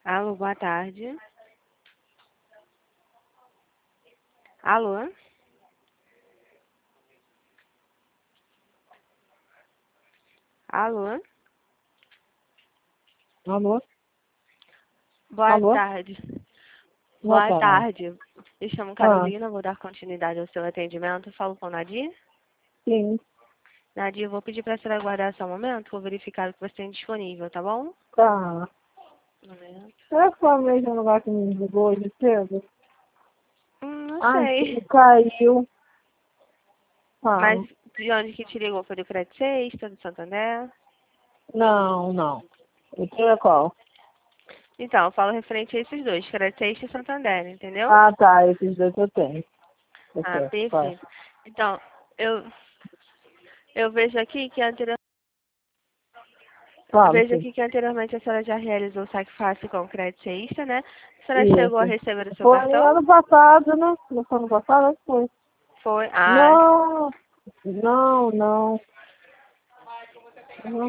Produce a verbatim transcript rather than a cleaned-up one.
Alô, boa tarde. Alô? Alô? Alô? Boa Alô? tarde. Boa Boa tarde. tarde. Me chamo Ah, Carolina, vou dar continuidade ao seu atendimento. Falo com Nadia. sim, Nadia, eu vou pedir para a senhora aguardar só um momento, vou verificar o que você tem disponível, tá bom? tá. Um momento. Será que foi o mesmo lugar que me ligou hoje cedo? Hum, não Ah, sei. sim, caiu. Mas Ah, de onde que te ligou? Foi do Crédito Sexta, do Santander? não, não. O que é qual? Então, eu falo referente a esses dois, Crédito Sexta e Santander, entendeu? Ah, tá, esses dois eu tenho. Ah, Ok, vai. perfeito. Então, eu, eu vejo aqui que anteriormente Fala, Vejo sim. aqui que anteriormente a senhora já realizou o saque fácil com o crédito Sexta, né? A senhora chegou a Isso. receber o seu Foi cartão? ano passado, né? Não foi ano passado? Acho que foi. Foi. Ah, Não, não, não. Não.